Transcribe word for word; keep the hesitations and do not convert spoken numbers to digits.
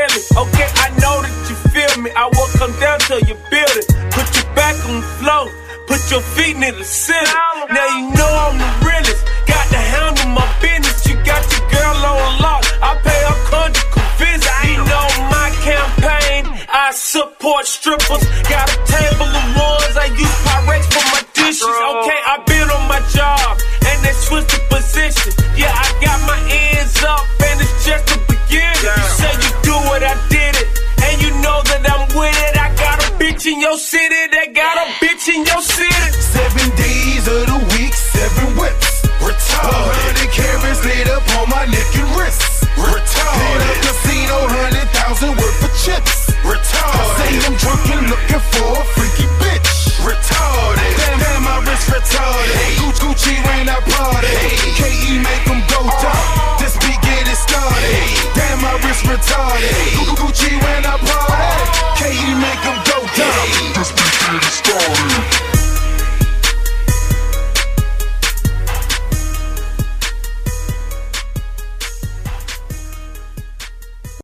feeling. Okay, I know that you feel me. I will come down to your building. Put your back on the floor. Put your feet near the ceiling. Now you know I'm the realest. Got to handle my business. You got your girl on lock. I pay her conjugal visit. You know my campaign. I support strippers. Got a table of ones. I use Pyrex for my dishes. Okay, I been on my job and they switched the position. Yeah, I got my ends up and it's just the beginning. You say you do it, I did it, and you know that I'm with it. I got a bitch in your city that got a bitch in your city. Seven days of the week, seven whips. Retarded. Hundred carats laid up on my neck and wrists. Retarded. Hit a casino, hundred thousand worth of chips. Retarded. I say I'm drunk and looking for a freaky bitch. Retarded. Damn, damn, my wrist retarded. Hey. Gucci, Gucci when I party. Hey. K E make them go down. This beat get it started. Hey. Damn, my wrist retarded. Hey. Gucci when I